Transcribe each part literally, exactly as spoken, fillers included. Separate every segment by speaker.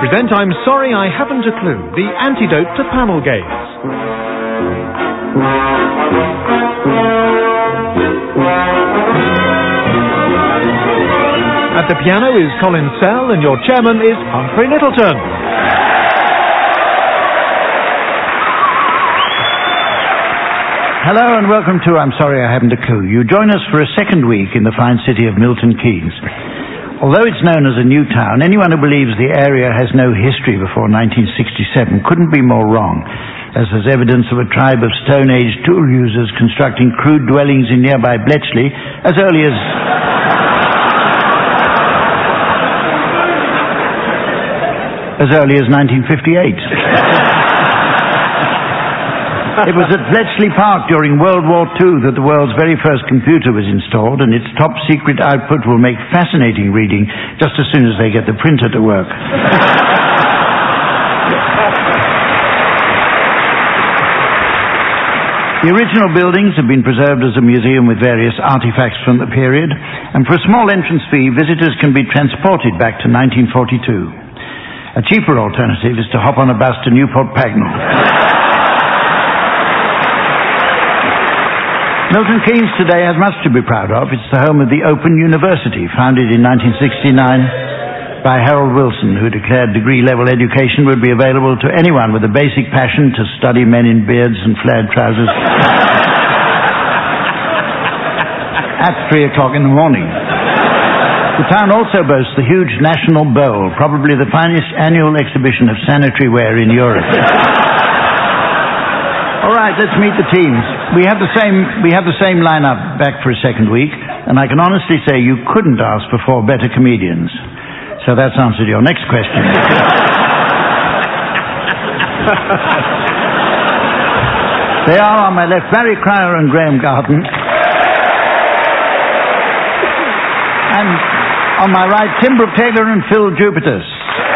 Speaker 1: present I'm Sorry I Haven't a Clue, the antidote to panel games. At the piano is Colin Sell and your chairman is Humphrey Littleton.
Speaker 2: Hello and welcome to I'm Sorry I Haven't a Clue. You join us for a second week in the fine city of Milton Keynes. Although it's known as a new town, anyone who believes the area has no history before nineteen sixty-seven couldn't be more wrong, as there's evidence of a tribe of Stone Age tool users constructing crude dwellings in nearby Bletchley as early as... as early as nineteen fifty-eight. It was at Bletchley Park during World War Two that the world's very first computer was installed, and its top secret output will make fascinating reading just as soon as they get the printer to work. The original buildings have been preserved as a museum with various artifacts from the period, and for a small entrance fee, visitors can be transported back to nineteen forty-two. A cheaper alternative is to hop on a bus to Newport Pagnell. Milton Keynes today has much to be proud of. It's the home of the Open University, founded in nineteen sixty-nine by Harold Wilson, who declared degree-level education would be available to anyone with a basic passion to study men in beards and flared trousers at three o'clock in the morning. The town also boasts the huge National Bowl, probably the finest annual exhibition of sanitary ware in Europe. All right, let's meet the teams. We have the same we have the same lineup back for a second week, and I can honestly say you couldn't ask for four better comedians. So that's answered your next question. They are on my left, Barry Cryer and Graham Garden. And on my right, Tim Brooke Taylor and Phil Jupitus.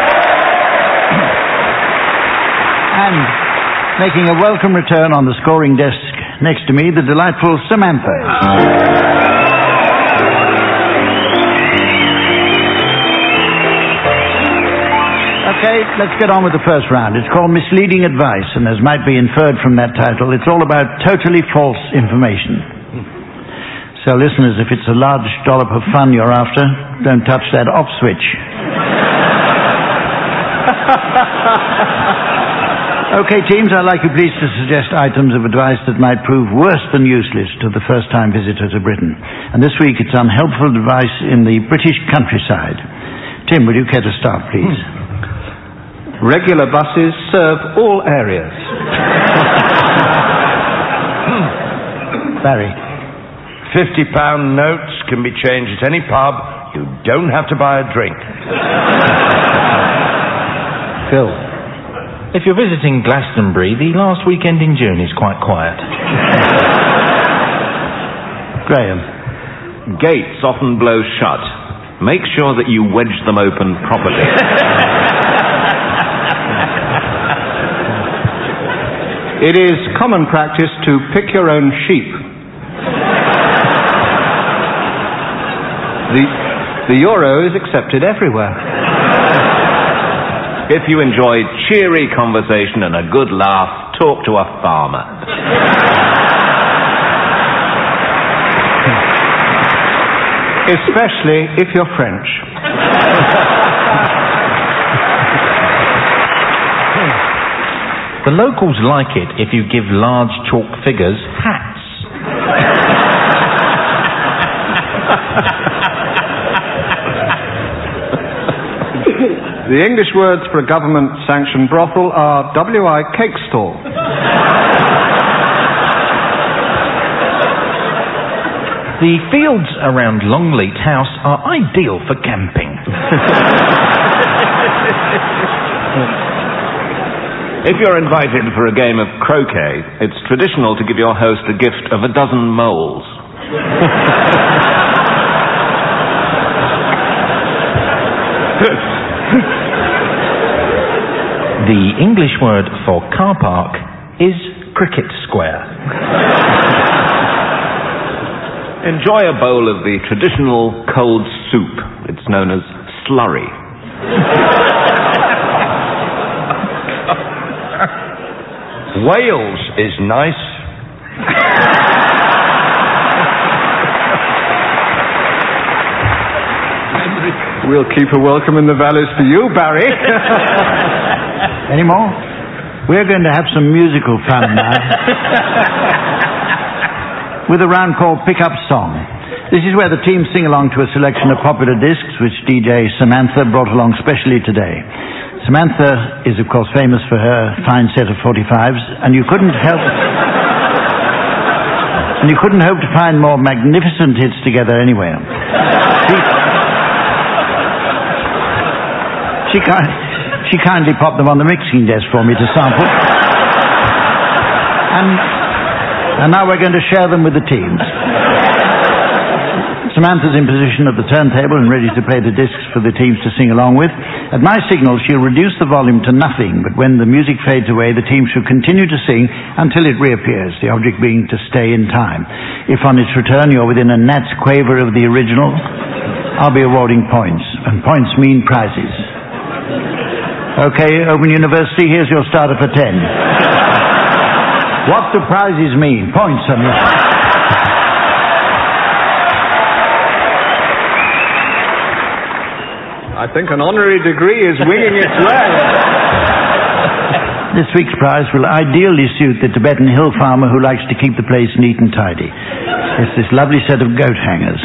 Speaker 2: And making a welcome return on the scoring desk next to me, the delightful Samantha. Okay, let's get on with the first round. It's called Misleading Advice, and as might be inferred from that title, it's all about totally false information. So listeners, if it's a large dollop of fun you're after, don't touch that off switch. Okay, teams, I'd like you please to suggest items of advice that might prove worse than useless to the first-time visitor to Britain. And this week it's unhelpful advice in the British countryside. Tim, would you care to start, please?
Speaker 3: Regular buses serve all areas.
Speaker 2: Barry.
Speaker 4: Fifty pound notes can be changed at any pub. You don't have to buy a drink.
Speaker 2: Phil.
Speaker 5: If you're visiting Glastonbury, the last weekend in June is quite quiet.
Speaker 2: Graham.
Speaker 6: Gates often blow shut. Make sure that you wedge them open properly.
Speaker 3: It is common practice to pick your own sheep. The, the euro is accepted everywhere.
Speaker 6: If you enjoy cheery conversation and a good laugh, talk to a farmer.
Speaker 3: Especially if you're French.
Speaker 5: The locals like it if you give large chalk figures hats.
Speaker 3: The English words for a government-sanctioned brothel are W I cake stall.
Speaker 5: The fields around Longleat House are ideal for camping.
Speaker 6: If you're invited for a game of croquet, it's traditional to give your host a gift of a dozen moles.
Speaker 5: The English word for car park is cricket square.
Speaker 6: Enjoy a bowl of the traditional cold soup. It's known as slurry.
Speaker 4: Wales is nice.
Speaker 3: We'll keep a welcome in the valleys for you, Barry.
Speaker 2: Any more? We're going to have some musical fun now. With a round called Pick Up Song. This is where the teams sing along to a selection of popular discs which D J Samantha brought along specially today. Samantha is, of course, famous for her fine set of forty-fives, and you couldn't help... and you couldn't hope to find more magnificent hits together anywhere. She, she, kind, she kindly popped them on the mixing desk for me to sample. And, and now we're going to share them with the teams. Samantha's in position at the turntable and ready to play the discs for the teams to sing along with. At my signal, she'll reduce the volume to nothing, but when the music fades away, the team should continue to sing until it reappears, the object being to stay in time. If on its return you're within a gnat's quaver of the original, I'll be awarding points, and points mean prizes. Okay, Open University, here's your starter for ten. What do prizes mean? Points, I mean.
Speaker 3: I think an honorary degree is winging its way.
Speaker 2: This week's prize will ideally suit the Tibetan hill farmer who likes to keep the place neat and tidy. It's this lovely set of goat hangers.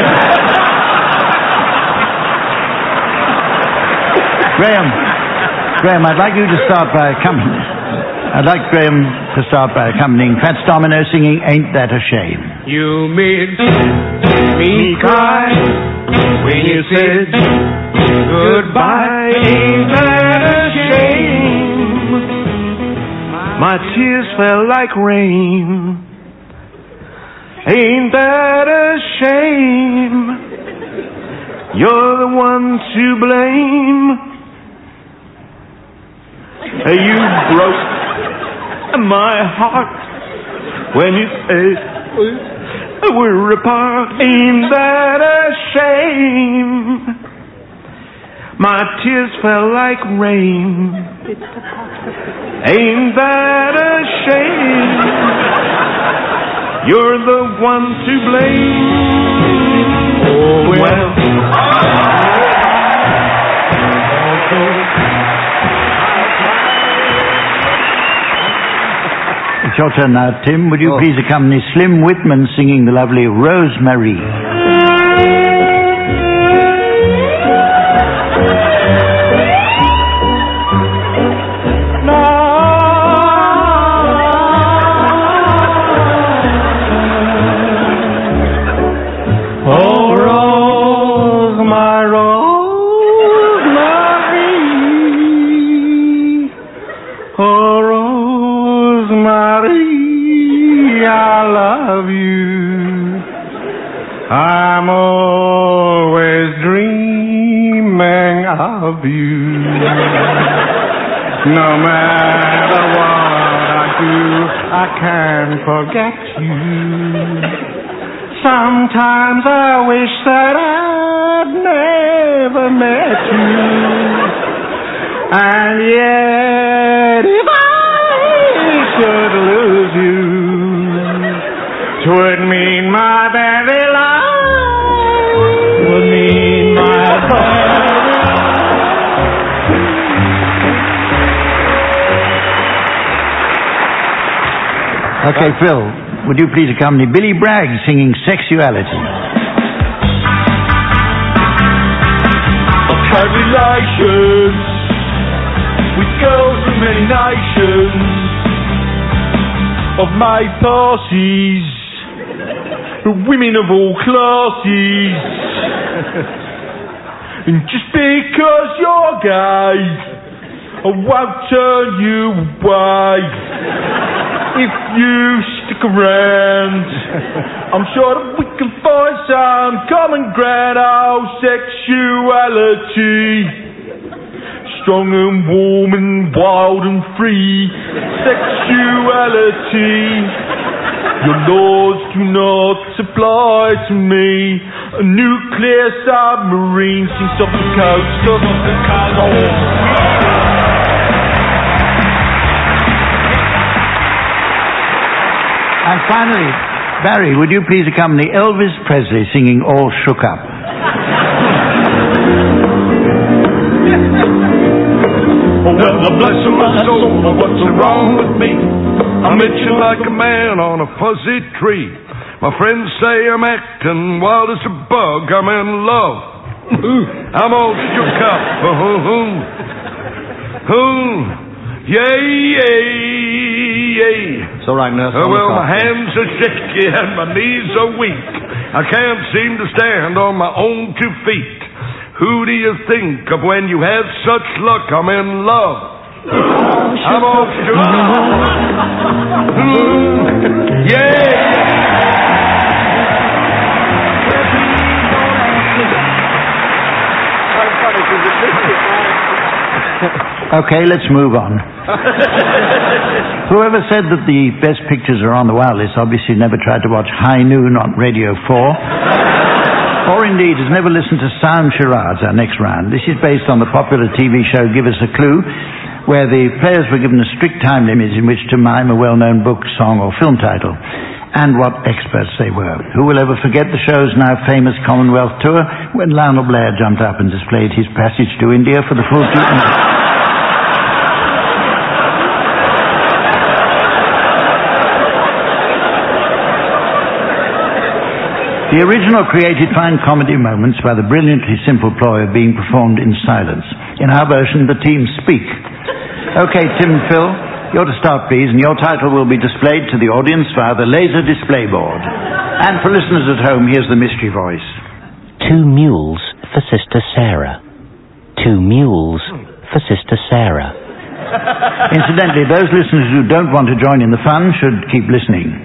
Speaker 2: Graham, Graham, I'd like you to start by accompanying... I'd like Graham to start by accompanying Fats Domino singing Ain't That a Shame.
Speaker 7: You made me cry when you said goodbye. Ain't that a shame? My tears fell like rain. Ain't that a shame? You're the one to blame. You broke my heart when you said we're apart. Ain't that a shame? My tears fell like rain. Ain't that a shame? You're the one to blame. Oh well.
Speaker 2: It's your turn now, Tim. Would you oh. please accompany Slim Whitman singing the lovely Rosemary?
Speaker 7: I'm always dreaming of you. No matter what I do, I can't forget you. Sometimes I wish that I'd never met you. And yet, if I should lose you, 'twould mean my very life. Would mean my very
Speaker 2: life. Okay, Phil, would you please accompany Billy Bragg singing Sexuality?
Speaker 8: I've had relations with girls from many nations, of my parties, women of all classes. And just because you're gay, I won't turn you away. If you stick around, I'm sure that we can find some common ground. Oh, sexuality, strong and warm and wild and free. Sexuality, your laws do not apply to me. A nuclear submarine sinks off the coast of Chicago.
Speaker 2: And finally, Barry, would you please accompany Elvis Presley singing All Shook Up?
Speaker 4: Oh, well, bless my soul, what's wrong with me? I'm itching like a man on a fuzzy tree. My friends say I'm acting wild as a bug. I'm in love. I'm all shook up. Yay, yay, yay.
Speaker 3: It's all right, nurse.
Speaker 4: Oh, well, my hands are shaky and my knees are weak. I can't seem to stand on my own two feet. Who do you think of when you have such luck? I'm in love. I'm all shook up. Yeah.
Speaker 2: Okay, let's move on. Whoever said that the best pictures are on the wireless obviously never tried to watch High Noon on Radio four. Or indeed has never listened to Sound Charades, our next round. This is based on the popular T V show Give Us a Clue, where the players were given a strict time limit in which to mime a well-known book, song or film title. And what experts they were. Who will ever forget the show's now famous Commonwealth tour when Lionel Blair jumped up and displayed his passage to India for the full two minutes? The original created fine comedy moments by the brilliantly simple ploy of being performed in silence. In our version, the team speak. Okay, Tim and Phil, you're to start, please, and your title will be displayed to the audience via the laser display board. And for listeners at home, here's the mystery voice.
Speaker 9: Two mules for Sister Sarah. Two mules for Sister Sarah.
Speaker 2: Incidentally, those listeners who don't want to join in the fun should keep listening.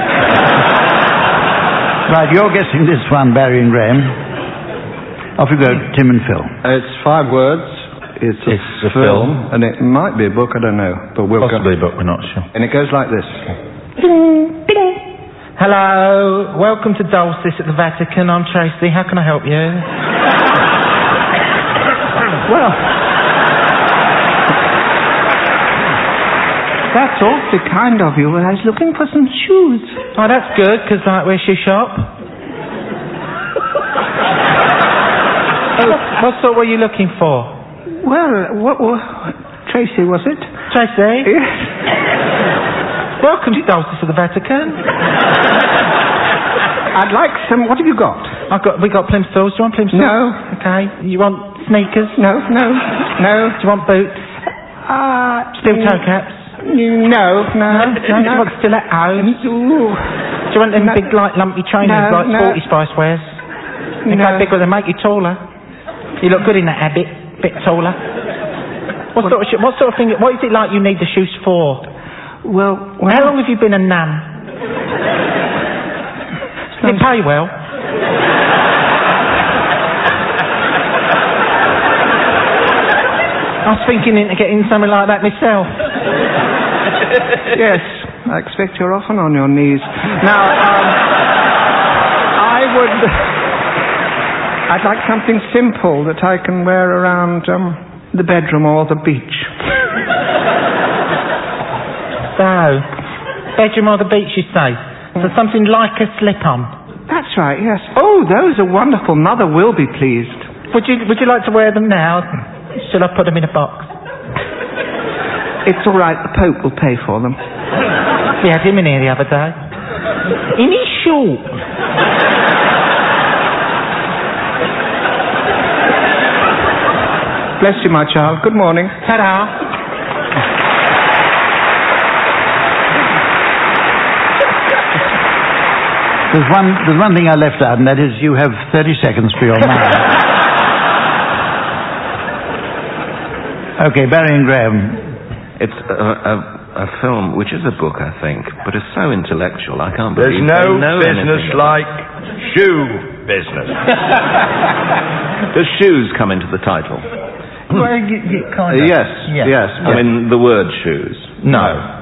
Speaker 2: Right, you're guessing this one, Barry and Graham. Off you go, Tim and Phil.
Speaker 3: It's five words. It's a,
Speaker 5: It's a
Speaker 3: film,
Speaker 5: film.
Speaker 3: and it might be a book. I don't know, but we'll
Speaker 5: Possibly,
Speaker 3: go.
Speaker 5: but we're not sure.
Speaker 3: And it goes like this.
Speaker 5: Hello, welcome to Dulcis at the Vatican. I'm Tracy. How can I help you?
Speaker 10: Well, that's awfully kind of you. I was looking for some shoes.
Speaker 5: Oh, that's good, because like, where's your shop? Oh, what sort were you looking for?
Speaker 10: Well, what, what Tracy, was it?
Speaker 5: Tracy?
Speaker 10: Yes.
Speaker 5: Welcome to Dulcis at the Vatican.
Speaker 10: I'd like some. What have you got?
Speaker 5: I've got, we got plimsolls. Do you want plimsolls?
Speaker 10: No.
Speaker 5: Okay. You want sneakers?
Speaker 10: No, no, no.
Speaker 5: Do you want boots?
Speaker 10: Uh,
Speaker 5: Steel toe caps?
Speaker 10: No, no, no.
Speaker 5: Do you want stilettos?
Speaker 10: Ooh.
Speaker 5: Do you want them
Speaker 10: No.
Speaker 5: big, like, lumpy trainers
Speaker 10: No,
Speaker 5: like
Speaker 10: no.
Speaker 5: Sporty Spice wears? They
Speaker 10: No.
Speaker 5: go bigger, they make you taller. You look good in that habit, bit taller. What sort of sh- what sort of thing? What is it like you need the shoes for?
Speaker 10: Well, well
Speaker 5: How long have you been a nun? Does it pay well? I was thinking into getting something like that myself.
Speaker 10: Yes, I expect you're often on your knees. Now, um, I would... I'd like something simple that I can wear around um, the bedroom or the beach.
Speaker 5: So, bedroom or the beach, you say? So something like a slip-on.
Speaker 10: That's right, yes. Oh, those are wonderful. Mother will be pleased.
Speaker 5: Would you Would you like to wear them now? Shall I put them in a box?
Speaker 10: It's all right. The Pope will pay for them.
Speaker 5: We had him in here the other day. In his shorts.
Speaker 10: Bless you, my child. Good morning.
Speaker 5: Ta-da.
Speaker 2: There's one, there's one thing I left out, and that is you have thirty seconds for your mind. Okay, Barry and Graham.
Speaker 6: It's a, a, a film, which is a book, I think, but it's so intellectual, I can't
Speaker 4: There's
Speaker 6: believe
Speaker 4: no
Speaker 6: they know
Speaker 4: business
Speaker 6: anything.
Speaker 4: like shoe business.
Speaker 6: Does shoes come into the title?
Speaker 5: Well, you, you kind of.
Speaker 3: Yes,
Speaker 5: Yeah.
Speaker 3: yes.
Speaker 6: I mean, the word shoes.
Speaker 5: No.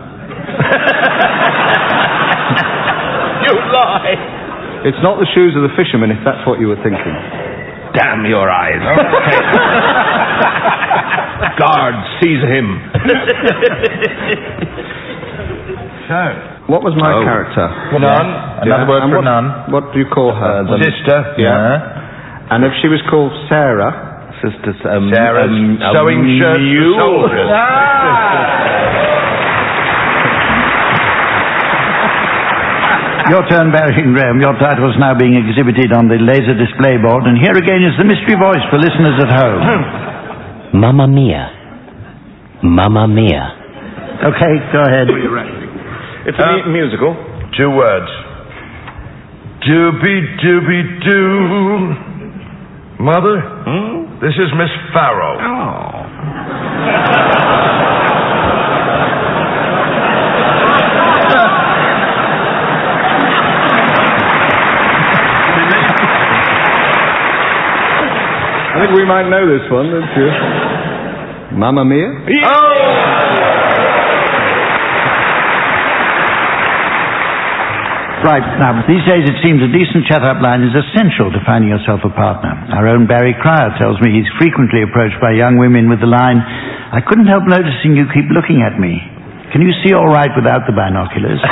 Speaker 4: You lie.
Speaker 3: It's not the shoes of the fishermen, if that's what you were thinking.
Speaker 6: Damn your eyes.
Speaker 4: Guard, seize him. So,
Speaker 3: What was my
Speaker 6: Oh.
Speaker 3: character?
Speaker 8: Nun. Another word
Speaker 3: and
Speaker 8: for
Speaker 3: what,
Speaker 8: nun.
Speaker 3: What do you call her?
Speaker 8: Uh, the
Speaker 4: Sister.
Speaker 3: Yeah. And if she was called Sarah,
Speaker 6: Sister, um,
Speaker 4: Sarah's
Speaker 6: um,
Speaker 4: sewing
Speaker 6: um,
Speaker 4: shirts for
Speaker 6: mule.
Speaker 4: soldiers.
Speaker 2: Your turn, Barry and Graham. Your title is now being exhibited on the laser display board, and here again is the mystery voice for listeners at home.
Speaker 9: Mamma Mia. Mamma Mia.
Speaker 2: Okay, go ahead.
Speaker 6: It's a mu- musical.
Speaker 4: Two words. Doobie doobie doo. Mother,
Speaker 6: Hmm?
Speaker 4: this is Miss Farrow.
Speaker 6: Oh.
Speaker 3: I think we might know this one, don't you? Mamma Mia?
Speaker 2: Right, now, these days it seems a decent chat-up line is essential to finding yourself a partner. Our own Barry Cryer tells me he's frequently approached by young women with the line, "I couldn't help noticing you keep looking at me. Can you see all right without the binoculars?"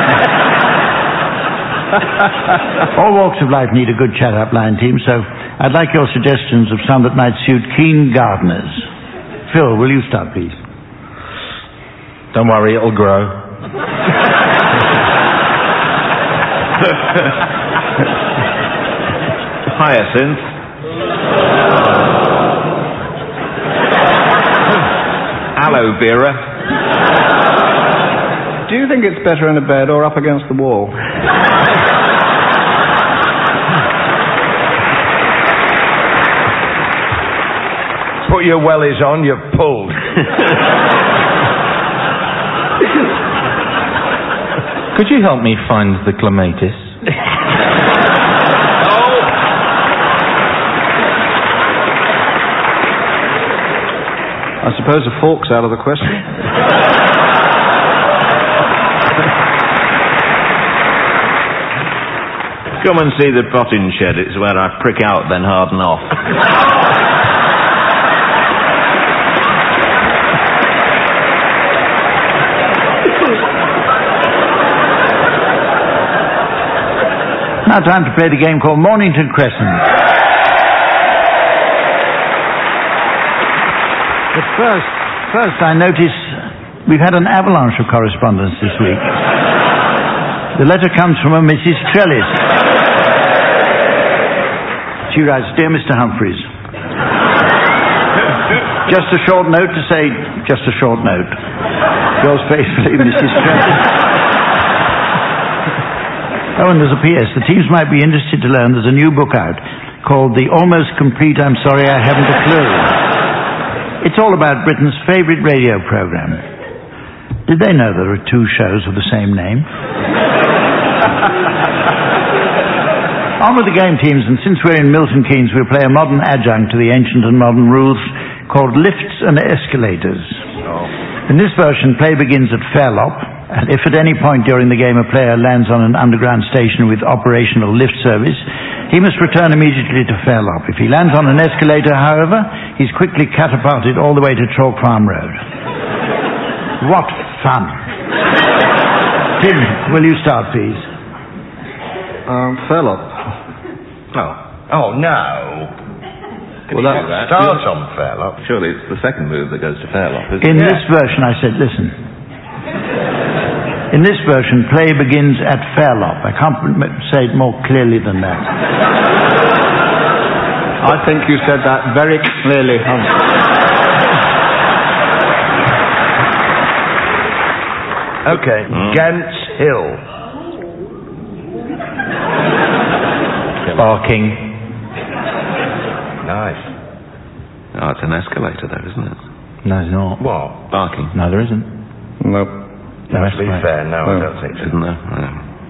Speaker 2: All walks of life need a good chat-up line, team, so I'd like your suggestions of some that might suit keen gardeners. Phil, will you start, please?
Speaker 8: Don't worry, it'll grow.
Speaker 6: Hyacinth. Aloe vera.
Speaker 3: Do you think it's better in a bed or up against the wall?
Speaker 4: Put your wellies on, you've pulled.
Speaker 8: Could you help me find the clematis?
Speaker 3: I suppose a fork's out of the question.
Speaker 6: Come and see the potting shed. It's where I prick out, then harden off.
Speaker 2: Now time to play the game called Mornington Crescent. But first, first I notice we've had an avalanche of correspondence this week. The letter comes from a Missus Trellis. She writes, "Dear Mister Humphreys, just a short note to say, just a short note. Yours faithfully, Missus Trellis." Oh, and there's a P S. The teams might be interested to learn there's a new book out called The Almost Complete I'm Sorry I Haven't a Clue. It's all about Britain's favourite radio programme. Did they know there are two shows of the same name? On with the game, teams, and since we're in Milton Keynes, we'll play a modern adjunct to the ancient and modern rules called Lifts and Escalators. In this version, play begins at Fairlop, and if at any point during the game a player lands on an underground station with operational lift service, he must return immediately to Fairlop. If he lands on an escalator, however, he's quickly catapulted all the way to Chalk Farm Road. What fun! Tim, will you start, please?
Speaker 3: Um, Fairlop.
Speaker 6: Oh.
Speaker 4: Oh, no.
Speaker 3: Well, that,
Speaker 6: that?
Speaker 4: Starts on Fairlop.
Speaker 6: Surely it's the second move that goes to Fairlop, isn't
Speaker 2: In
Speaker 6: it?
Speaker 2: this version, I said, listen. In this version, play begins at Fairlop. I can't m- say it more clearly than that.
Speaker 3: I think you said that very clearly.
Speaker 4: Okay,
Speaker 6: Mm.
Speaker 4: Gants Hill.
Speaker 8: Barking.
Speaker 4: Nice.
Speaker 6: Oh, it's an escalator, though, isn't it?
Speaker 8: No, it's not.
Speaker 4: What?
Speaker 6: Barking.
Speaker 8: No, there isn't.
Speaker 3: Nope.
Speaker 8: No,
Speaker 4: To be
Speaker 8: escalator.
Speaker 4: fair, no, I
Speaker 3: No.
Speaker 4: don't think so.
Speaker 6: Isn't there? No.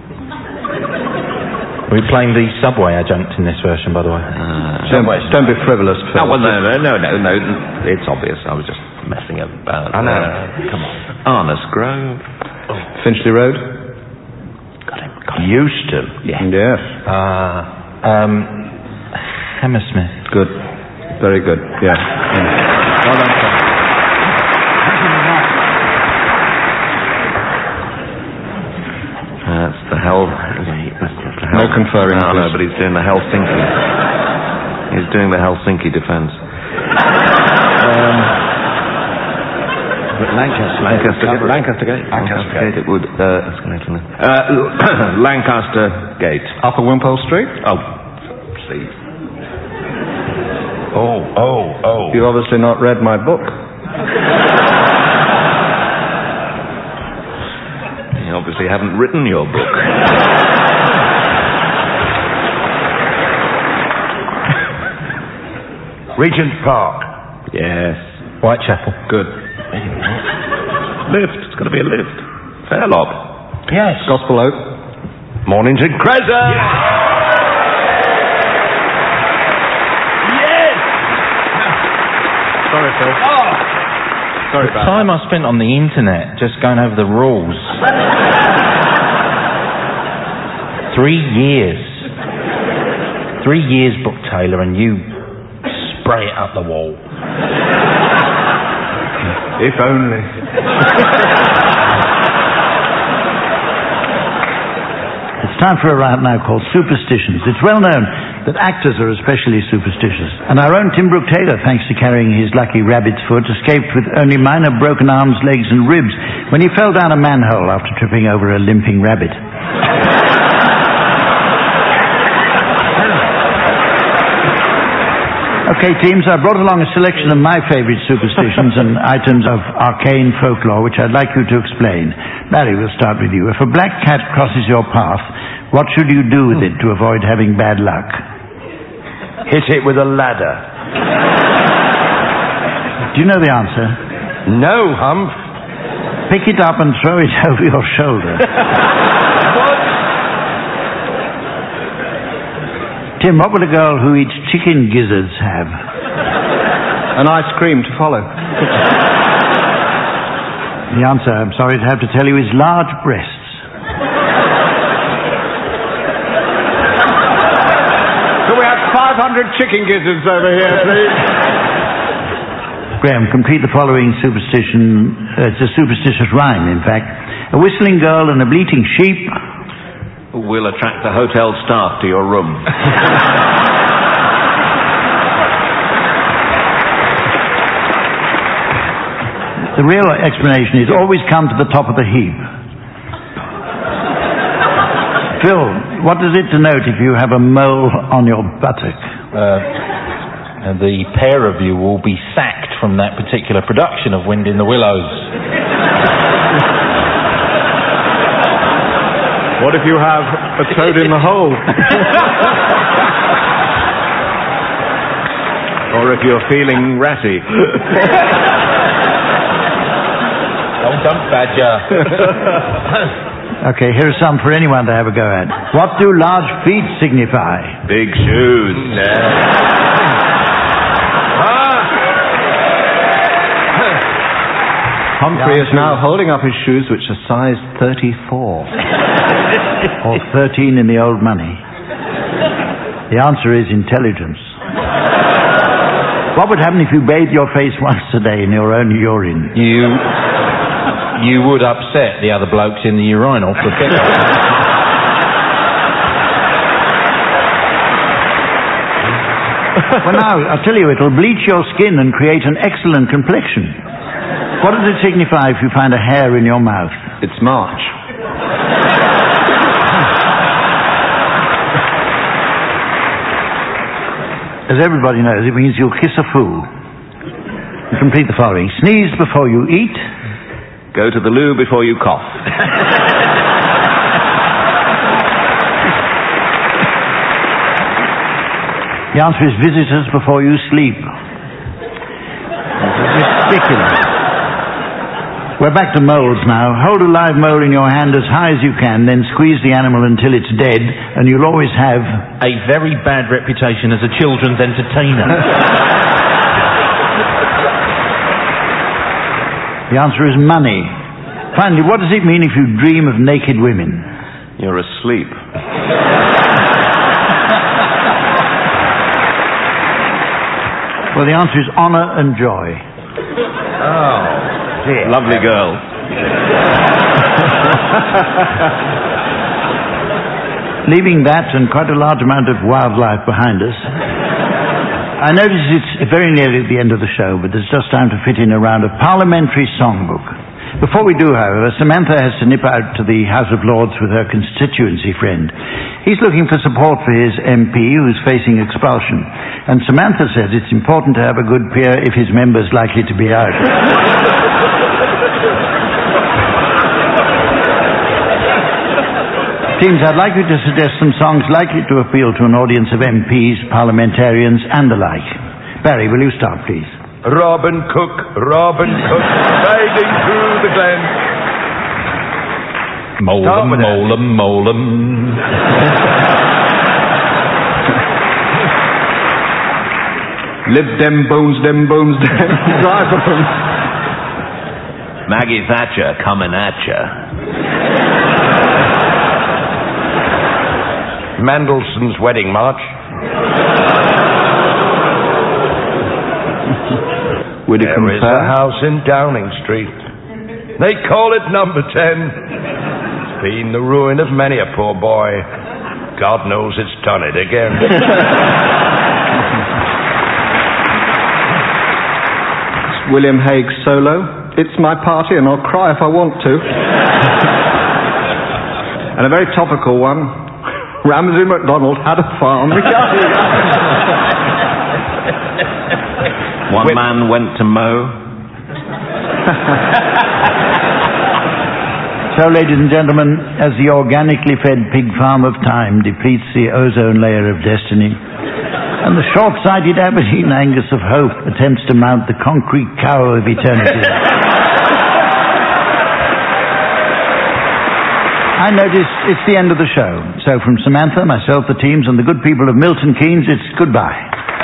Speaker 8: We're playing the subway adjunct in this version, by the way.
Speaker 6: Uh,
Speaker 3: Don't, don't be frivolous, Phil.
Speaker 6: oh, well, no, no, no, no, no. It's obvious. I was just messing about.
Speaker 4: I know.
Speaker 6: Uh,
Speaker 4: Come on.
Speaker 6: Arness Grove.
Speaker 3: Finchley Road?
Speaker 6: Got him. Got him.
Speaker 4: Euston.
Speaker 6: Yeah.
Speaker 3: Yes.
Speaker 8: Ah. um, Hammersmith.
Speaker 3: Good. Very good. Yeah. yeah. Well done, Phil. also conferring.
Speaker 6: No, no,
Speaker 3: this.
Speaker 6: but he's doing the Helsinki. He's doing the Helsinki defence. um,
Speaker 11: Lancaster.
Speaker 6: Lancaster Gate.
Speaker 11: Lancaster Gate.
Speaker 6: Lancaster Gate. It would. Uh, escalator. Uh, Lancaster Gate.
Speaker 3: Upper Wimpole Street.
Speaker 6: Oh, see. Oh, oh, oh.
Speaker 3: You've obviously not read my book.
Speaker 6: You obviously haven't written your book.
Speaker 4: Regent Park.
Speaker 6: Yes.
Speaker 5: Whitechapel.
Speaker 6: Good. Lift. It's got to be a lift. Fairlob.
Speaker 5: Yes.
Speaker 3: Gospel Oak.
Speaker 4: Mornington Crescent.
Speaker 3: Sorry, Phil.
Speaker 5: Oh.
Speaker 3: Sorry
Speaker 5: The
Speaker 3: about
Speaker 5: time I spent on the internet just going over the rules. Three years. Three years, Brooke Taylor, and you spray it up the wall.
Speaker 3: If only.
Speaker 2: It's time for a round now called Superstitions. It's well known that actors are especially superstitious. And our own Tim Brooke Taylor, thanks to carrying his lucky rabbit's foot, escaped with only minor broken arms, legs and ribs when he fell down a manhole after tripping over a limping rabbit. Okay, teams, I brought along a selection of my favourite superstitions and items of arcane folklore, which I'd like you to explain. Barry, we'll start with you. If a black cat crosses your path, what should you do with it to avoid having bad luck?
Speaker 4: Hit it with a ladder.
Speaker 2: Do you know the answer?
Speaker 4: No, Humph.
Speaker 2: Pick it up and throw it over your shoulder. Tim, what would a girl who eats chicken gizzards have?
Speaker 3: An ice cream to follow.
Speaker 2: The answer, I'm sorry to have to tell you, is large breasts.
Speaker 3: Can we have five hundred chicken gizzards over here, please?
Speaker 2: Graham, complete the following superstition. Uh, it's a superstitious rhyme, in fact. A whistling girl and a bleating sheep
Speaker 6: will attract the hotel staff to your room.
Speaker 2: The real explanation is always come to the top of the heap. Phil, what does it denote if you have a mole on your buttock?
Speaker 5: Uh, the pair of you will be sacked from that particular production of Wind in the Willows.
Speaker 3: What if you have a toad in the hole?
Speaker 6: Or if you're feeling ratty.
Speaker 5: Oh, dump badger.
Speaker 2: Okay, here are some for anyone to have a go at. What do large feet signify?
Speaker 6: Big shoes.
Speaker 3: Humphrey is now holding up his shoes, which are size thirty-four.
Speaker 2: Or thirteen in the old money. The answer is intelligence. What would happen if you bathed your face once a day in your own urine?
Speaker 5: You... You would upset the other blokes in the urinal for a bit.
Speaker 2: Well, now, I'll tell you, it'll bleach your skin and create an excellent complexion. What does it signify if you find a hair in your mouth?
Speaker 3: It's March.
Speaker 2: As everybody knows, it means you'll kiss a fool. And complete the following. Sneeze before you eat.
Speaker 6: Go to the loo before you cough.
Speaker 2: The answer is visitors before you sleep. Ridiculous. We're back to moles now. Hold a live mole in your hand as high as you can, then squeeze the animal until it's dead, and you'll always have
Speaker 5: a very bad reputation as a children's entertainer.
Speaker 2: The answer is money. Finally, what does it mean if you dream of naked women?
Speaker 6: You're asleep.
Speaker 2: Well, the answer is honour and joy.
Speaker 6: Oh, dear. Lovely girl.
Speaker 2: leaving that and quite a large amount of wildlife behind us, I notice it's very nearly at the end of the show, but there's just time to fit in a round of parliamentary songbook. Before we do, however, Samantha has to nip out to the House of Lords with her constituency friend. He's looking for support for his M P who's facing expulsion, and Samantha says it's important to have a good peer if his member's likely to be out. Teams, I'd like you to suggest some songs likely to appeal to an audience of M Ps, parliamentarians, and the like. Barry, will you start, please?
Speaker 4: Robin Cook, Robin Cook, riding through the glen.
Speaker 8: Mole 'em, mole 'em, mole 'em.
Speaker 3: Live them bones, them bones, them drive them.
Speaker 6: Maggie Thatcher coming at ya.
Speaker 4: Mendelssohn's Wedding March. There is a house in Downing Street. They call it number ten. It's been the ruin of many a poor boy. God knows it's done it again.
Speaker 3: It's William Hague's solo. It's my party and I'll cry if I want to. And a very topical one. Ramsay MacDonald had a farm.
Speaker 6: One man went to mow.
Speaker 2: So, ladies and gentlemen, as the organically fed pig farm of time depletes the ozone layer of destiny, and the short-sighted Aberdeen Angus of hope attempts to mount the concrete cow of eternity, I notice it's the end of the show. So from Samantha, myself, the teams, and the good people of Milton Keynes, it's goodbye.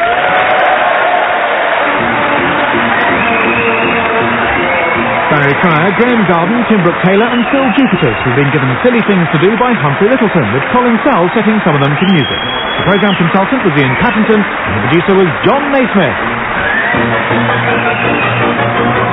Speaker 1: Barry Cryer, Graham Garden, Tim Brooke-Taylor and Phil Jupiters have been given Silly Things to Do by Humphrey Littleton, with Colin Sell setting some of them to music. The programme consultant was Ian Pattington and the producer was John Naismith.